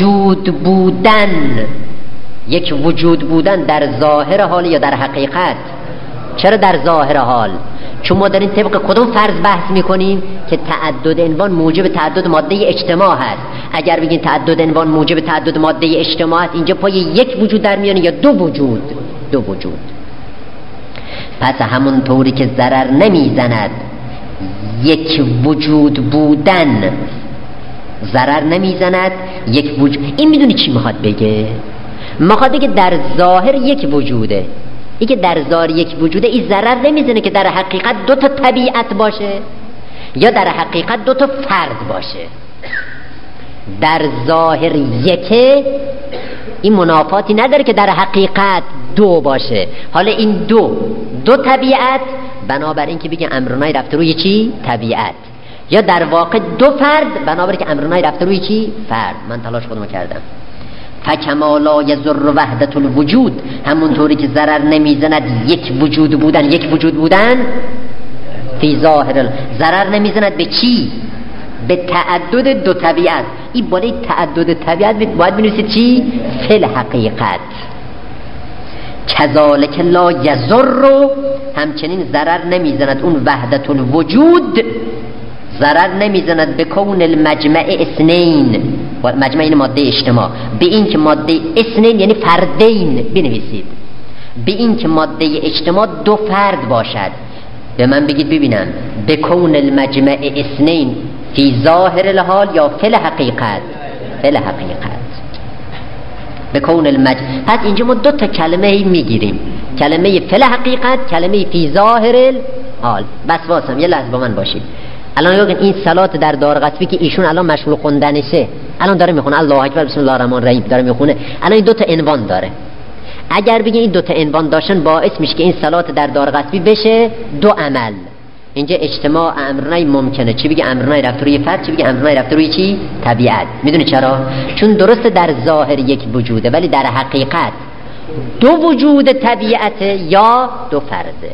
وجود بودن در ظاهر حال یا در حقیقت. چرا در ظاهر حال؟ چون ما داریم طبق کدوم فرض بحث میکنیم؟ که تعدد عنوان موجب تعدد ماده اجتماع هست. اگر بگین تعدد عنوان موجب تعدد ماده اجتماع هست، اینجا پای یک وجود در میانه یا 2 وجود؟ 2 وجود. پس همون طوری که ضرر نمیزند یک وجود بودن، ضرر نمیزند یک وجود. این میدونی چی میخواد بگه؟ میخواد بگه در ظاهر یک وجوده. این که در ظاهر یک وجوده، این ضرر نمیزنه که در حقیقت 2 تا طبیعت باشه یا در حقیقت 2 تا فرد باشه. در ظاهر یکه، این منافاتی نداره که در حقیقت 2 باشه. حالا این 2 طبیعت، بنابراین که بگه امرنای رفته روی چی؟ طبیعت. یا در واقع 2 فرد، بنابراین که امرنای رفته روی چی؟ فرد. من تلاش خودمو کردم. فکما لا یضر وحدت الوجود، همونطوری که ضرر نمیزند یک وجود بودن فی ظاهر، ضرر نمیزند به چی؟ به تعدد 2 طبیعت. این بالای تعدد طبیعت باید بنویسید چی؟ فی الحقیقت. کذالک لا یضر، همچنین ضرر نمیزند اون وحدت الوجود، ضرر نمیزند به کون المجمع 2، مجمع این ماده اجتماع، به این که ماده 2 یعنی فردین بنویسید. به این که ماده اجتماع دو فرد باشد. به من بگید ببینم، بکون المجمع اثنین فی ظاهر الحال یا فی الحقیقت؟ فی الحقیقت. بکون المجمع. پس اینجا ما دو تا کلمه میگیریم، کلمه فی الحقیقت، کلمه فی ظاهر الحال. بس واسم یه لحظه با من باشید. الان نگاه کن، این صلات در دار قصبی که ایشون الان مشغول خوندنشه، الان داره میخونه الله اکبر بسم الله الرحمن الرحیم داره میخونه، الان این دو تا عنوان داره. اگر بگین این دو تا عنوان داشتن باعث میشه که این صلات در دار قصبی بشه دو عمل. اینجا اجتماع امرنای ممکنه، چی بگه امرنای رفت روی فرد، چی بگه امرنای رفت روی چی؟ طبیعت. میدونی چرا؟ چون درسته در ظاهر یک وجوده ولی در حقیقت دو وجود طبیعت یا دو فرده.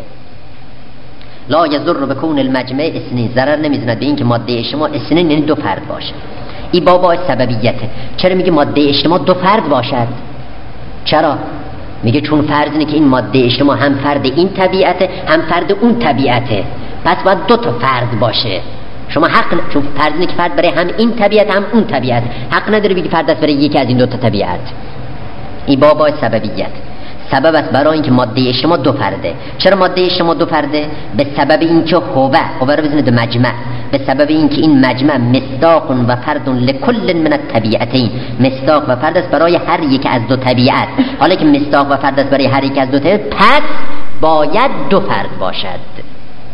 لا یضر بکون المجمع اثنین، ضرر نمیزند به این که ماده اجتماع اثنین یعنی دو فرد باشه. این بابا سببیته. چرا میگه ماده اجتماع دو فرد باشد؟ چرا؟ میگه چون فرض اینه که این ماده اجتماع هم فرد این طبیعته هم فرد اون طبیعته، پس باید دو تا فرد باشه. شما حق چون فرض اینه که فرد برای هم این طبیعت هم اون طبیعت، حق نداره بگی فرد است برای یکی از این دو تا طبیعت. این بابا سببیت. سبب است برای اینکه ماده اجتماع دو فرده. چرا ماده اجتماع دو فرده؟ به سبب اینکه هو رو بزنه دو مجمع، به سبب اینکه این مجمع مصداق و فرد لکل من الطبیعتین، مصداق و فرد است برای هر یک از دو طبیعت. حالا که مصداق و فرد است برای هر یک از دو طبیعت، پس باید دو فرد باشد.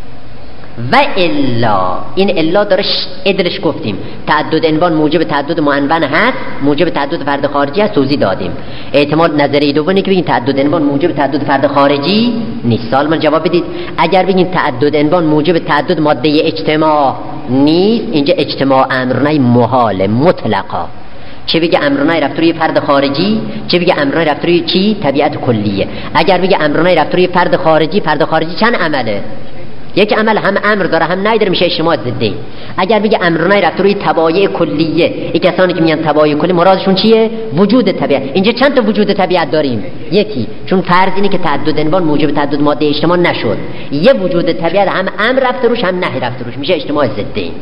و الا، این الا داره ادلش گفتیم تعدد عنوان موجب تعدد معنون هست، موجب تعدد فرد خارجی هست، توضیح دادیم. احتمال نظری دومی که بگین تعدد عنوان موجب تعدد فرد خارجی نیست. سوال من جواب بدید. اگر بگین تعدد عنوان موجب تعدد ماده اجتماع نیست، اینجا اجتماع امرنای محال مطلقا. چه بگه امرنای رفت روی فرد خارجی، چه بگه امرنای رفت روی چی؟ طبیعت کلیه. اگر بگه امرنای رفت روی فرد خارجی، فرد خارجی چند عمله؟ یک عمل، هم امر داره هم نهی داره، میشه اجتماع ضدی. اگر بگه امرنای رفت روی تبایع کلیه، این کسانی که میگن تبایع کلی مرادشون چیه؟ وجود طبیعت. اینجا چند تا وجود طبیعت داریم؟ یکی. چون فرض اینه که تعدد عنوان موجب تعدد ماده اجتماع نشد، یه وجود طبیعت هم امر رفت روش هم نهی رفت روش، میشه اجتماع ضدی.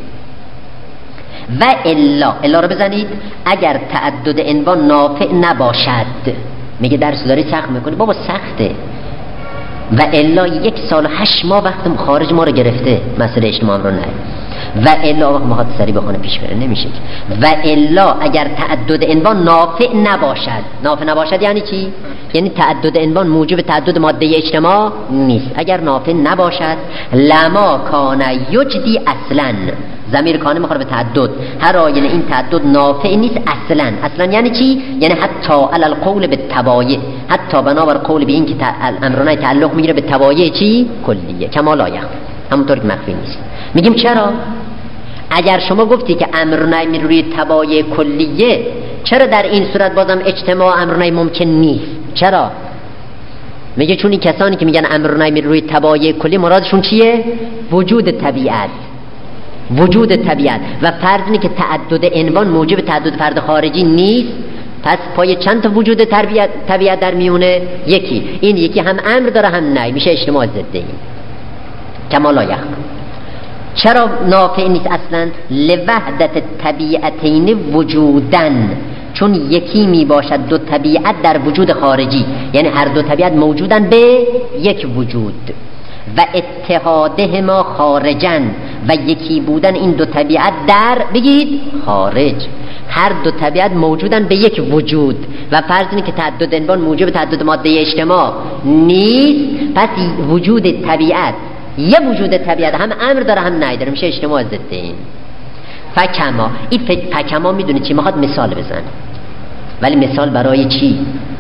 و الا رو بزنید. اگر تعدد عنوان نافع نباشد، میگه درس داری سخت میکنی. بابا سخته. و الا 1 سال و 8 ماه وقت خارج ما رو گرفته مسئله اجتماع رو نه. و الا وقت ما سری بخونه پیش بره نمیشه. و الا اگر تعدد عنوان نافع نباشد، نافع نباشد یعنی چی؟ یعنی تعدد عنوان موجب تعدد ماده اجتماع نیست. اگر نافع نباشد لما کان یجدی اصلا، ضمیر کانه میخوره به تعدد، هر آینه این تعدد نافع نیست اصلا. اصلا یعنی چی؟ یعنی حتی علی القول به تبایع، حتی بنابر قول به این که امرنای تعلق میگیره به تبایع چی؟ کلیه. کما لا یخفی، همونطور که مخفی نیست. میگیم چرا؟ اگر شما گفتی که امرنای میره روی تبایع کلیه، چرا در این صورت بازم اجتماع امرنای ممکن نیست؟ چرا؟ میگه چون این کسانی که میگن امرنای میره روی تبایع کلی مرادشون چیه؟ وجود طبیعت، وجود طبیعت. و فرض اینه که تعدد عنوان موجب تعدد فرد خارجی نیست، پس پای چند تا وجود طبیعت در میونه؟ یکی. این یکی هم امر داره هم نهی، میشه اجتماع ضدی. کما لا یخفی. چرا نافع نیست اصلا؟ لوحدت طبیعتین وجودن، چون یکی می باشد دو طبیعت در وجود خارجی، یعنی هر دو طبیعت موجودن به یک وجود. و اتحادهما خارجن، و یکی بودن این دو طبیعت در بگید خارج. هر دو طبیعت موجودن به یک وجود. و فرض اینه که تعدد عنوان موجب تعدد ماده اجتماع نیست، پس وجود طبیعت، یه وجود طبیعت هم امر داره هم نهی داره، میشه اجتماع ضدی. فکما، این فکما میدونه چی؟ میخواد مثال بزنه. ولی مثال برای چی؟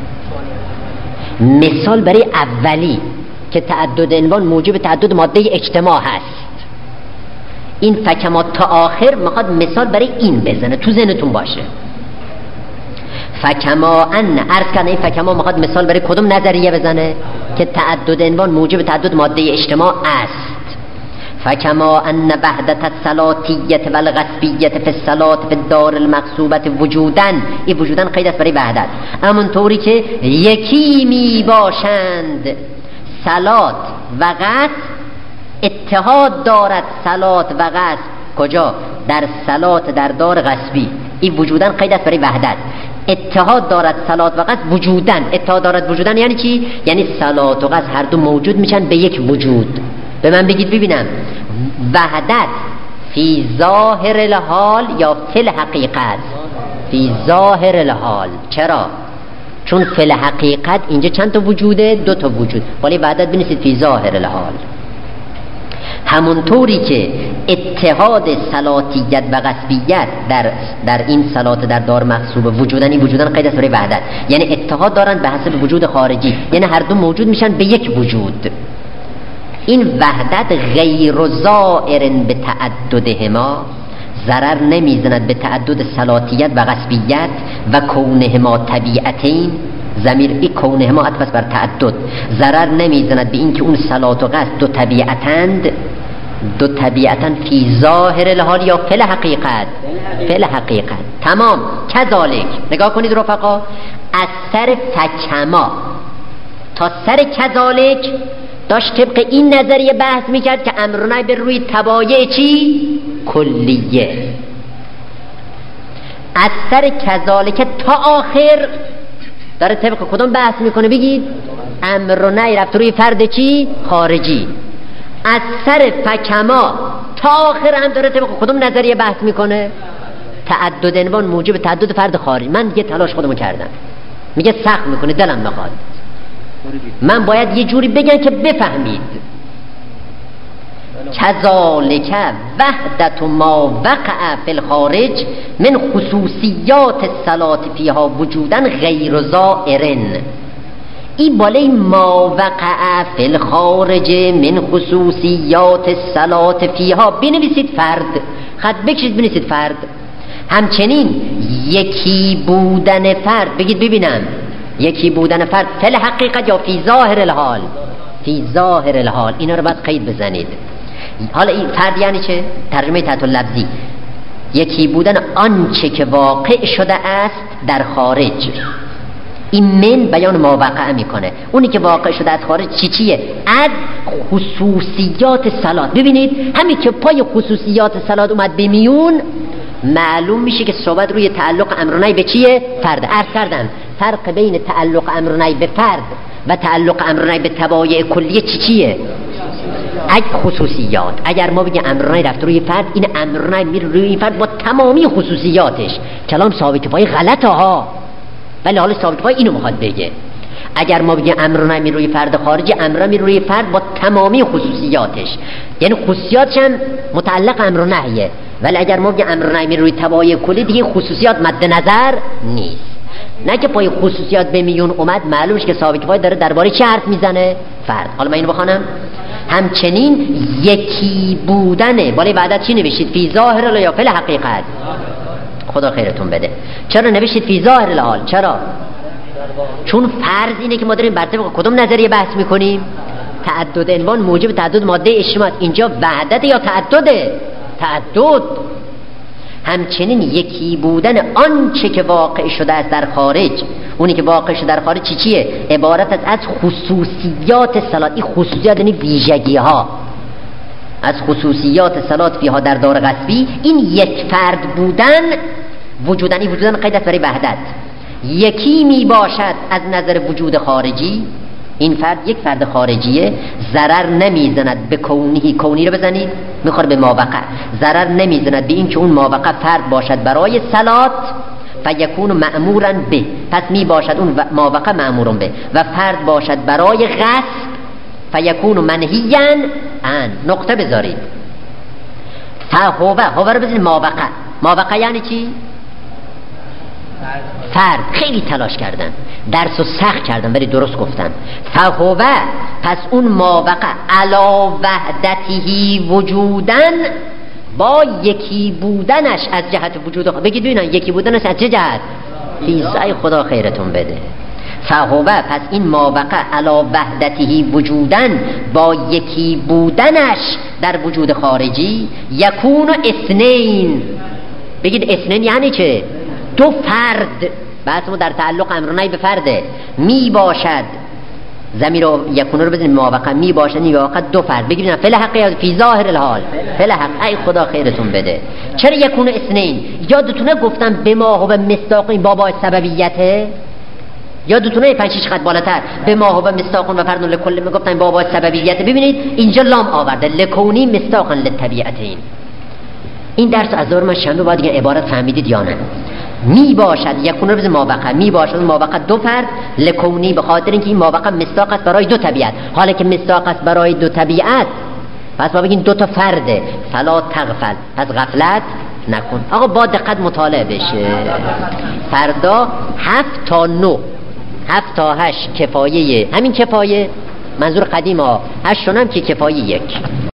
مثال برای اولی که تعدد عنوان موجب تعدد ماده اجتماع هست. این فکما تا آخر میخواد مثال برای این بزنه، تو ذهنتون باشه. فکما ان، عرض کنه این فکما میخواد مثال برای کدوم نظریه بزنه؟ که تعدد عنوان موجب تعدد ماده اجتماع است. فکما ان وحدت الصلاتیه و الغصبیه فی الصلات فی الدار المغصوبه وجودن، این وجودن قید است برای وحدت. همونطوری که یکی می باشند صلات و غصب، اتحاد دارد صلات و غصب کجا؟ در صلات در دار غصبی. این وجودن قید است برای وحدت. اتحاد دارد صلات و قصد وجودن. اتحاد دارد وجودن یعنی چی؟ یعنی صلات و قصد هر دو موجود میشن به یک وجود. به من بگید ببینم، وحدت فی ظاهر الحال یا فی الحقیقت؟ فی ظاهر الحال. چرا؟ چون فی الحقیقت اینجا چند تا وجوده؟ دو تا وجود، ولی وحدت بنویسید فی ظاهر الحال. همونطوری که اتحاد صلاتیت و قصبیت در این صلات در دار مقصوب وجودن، این وجودن قید است برای وحدت، یعنی اتحاد دارن به حسب وجود خارجی، یعنی هر دو موجود میشن به یک وجود. این وحدت غیر زائر به تعددهما، ضرر نمیزند به تعدد صلاتیت و قصبیت و کونهما طبیعتین. ضمیر ای کونهما عطف است بر تعدد. ضرر نمیزند به اینکه اون صلات و قصد دو طبیعتند، دو طبیعتن فی ظاهر الحال یا فی الحقیقت؟ فی الحقیقت. تمام. کذالک، نگاه کنید رفقا، از سر فکما تا سر کذالک داشت طبق این نظریه بحث میکرد که امر و نهی بر روی تبایع چی؟ کلیه. از سر کذالک تا آخر داره طبق کدوم بحث میکنه؟ بگید. امر و نهی رفت روی فرد چی؟ خارجی. از سر فکما تا آخر هم داره طبق کدوم نظریه بحث میکنه؟ تعدد عنوان موجب تعدد فرد خارجی. من یه تلاش خودمو کردم، میگه سخت میکنه، دلم میخواد من باید یه جوری بگم که بفهمید. کذالک وحدت ما وقع فی الخارج من خصوصیات الصلات فیها وجودن غیر زائرن. این بالای ما وقع فی الخارج من خصوصیات الصلات فیها بنویسید فرد، خط بکشید بنویسید فرد. همچنین یکی بودن فرد، بگید ببینم، یکی بودن فرد فی الحقیقت یا فی ظاهر الحال؟ فی ظاهر الحال. اینا رو باید قید بزنید. حالا این فرد یعنی چه؟ ترجمه تحت لفظی، یکی بودن آنچه که واقع شده است در خارج. این من بیان ما وقع میکنه، اونی که واقع شده از خارج چیه؟ از خصوصیات صلات. ببینید همین که پای خصوصیات صلات اومد به میون، معلوم میشه که صحبت روی تعلق امر و نهی به چیه؟ فرد. عرض کردم فرق بین تعلق امر و نهی به فرد و تعلق امر و نهی به تبایع کلیه چیه؟ خصوصیات. اگر ما بگیم امر و نهی رفت روی فرد، این امر و نهی میره روی این فرد با تمامی خصوصیاتش. کلام ثابت کفایی غلطه ها، ولی حالا ثابت کفایی اینو میخواد بگه. اگر ما بگیم امر و نهی میره روی فرد خارجی، امر میره روی فرد با تمامی خصوصیاتش، یعنی خصوصیاتش هم متعلق امر و نهیه. ولی اگر ما بگیم امر و نهی میره روی تبایع کلی، دیگه خصوصیات مد نظر نیست. نه که پای خصوصیات به میون اومد، معلومه که ثابت کفایی داره درباره چه حرف میزنه؟ فرد. حالا من اینو بخونم. همچنین یکی بودنه، بالای بعدت چی نوشید؟ فی ظاهر یا فی الحقیقت؟ خدا خیرتون بده. چرا نوشید فی ظاهر الحال؟ چرا؟ چون فرض اینه که ما داریم بر طبق کدوم نظریه بحث میکنیم؟ تعدد عنوان موجب تعدد ماده اجتماع. اینجا وحدت یا تعدده؟ تعدد. همچنین یکی بودن آنچه که واقع شده است در خارج. اونی که واقع شده در خارج چیه؟ عبارت است از خصوصیات صلات. این خصوصیات یعنی ویژگی ها از خصوصیات صلات فیها در دار قصبی. این یک فرد بودن وجودن، این وجودن قید است برای وحدت. یکی می باشد از نظر وجود خارجی، این فرد یک فرد خارجیه، ضرر نمیزند به کونی. کونی رو بزنید میخوره به ماوقع. ضرر نمیزند به این که اون ماوقع فرد باشد برای صلات، فیکون مأمورا به، پس می باشد اون ماوقع مأمورا به، و فرد باشد برای غصب، فیکون منهیا عن. نقطه بذارید. هو رو بزنید ماوقع. ماوقع یعنی چی؟ فرد. خیلی تلاش کردن، درس و سخت کردن ولی درست گفتن. فهو، پس اون ماوقع علا وحدته وجودن، با یکی بودنش از جهت وجود. بگید ببینن یکی بودنش از چه جهت؟ فیضای خدا خیرتون بده. فهو، پس این ماوقع علا وحدته وجودن، با یکی بودنش در وجود خارجی، یکون اثنین. بگید اثنین یعنی چه؟ دو فرد. بحث ما در تعلق امر و نهی به فرده. می باشد ضمیر یکونه رو بزنید موافقه می باشد موافقه دو فرد بگیرید فل حق فی ظاهر الحال فل حق ای خدا خیرتون بده. چرا یکونه اثنین؟ یادتونه گفتم به ما و به مصداق این بابا سببیته؟ یادتونه 5 6 خط بالاتر به ما و به مصداق و فرض لکل میگفتن بابا سببیته. ببینید اینجا لام آورده لکونی مصداقا للطبیعتین. این درس از ظهر من شنبه باید دیگه عبارت فهمیدید یا نه؟ می باشد یکونه روز مابقه می باشد مابقه دو فرد لکونی به خاطر اینکه این مابقه مصداق است برای دو طبیعت. حالا که مصداق است برای دو طبیعت پس ما بگیم دو تا فرده فلا تغفل پس غفلت نکن. آقا با دقت مطالعه بشه. فردا 7 تا 9 7 تا 8 کفایه همین کفایه منظور قدیم ها 8 هم که کفایه 1